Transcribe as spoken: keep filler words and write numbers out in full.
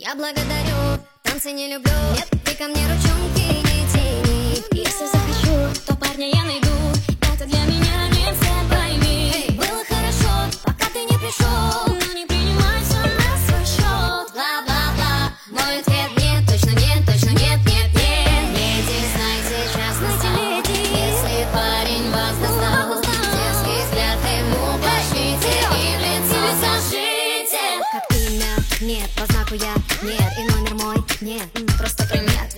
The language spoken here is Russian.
Я благодарю, танцы не люблю. Нет, ты ко мне ручонки не тяни. Если захочу, то парня я найду. Это для меня не все, пойми. Эй, было хорошо, пока ты не пришел. Но не принимай все на свой счет. Бла-бла-бла, мой ответ нет, точно нет, точно нет, нет, нет. Леди, знайте, час настал. Если парень вас достал, детский взгляд ему пошлите и в лицо зажите. Как имя? Нет, по знаку я. Нет, и номер мой? Нет, просто пример.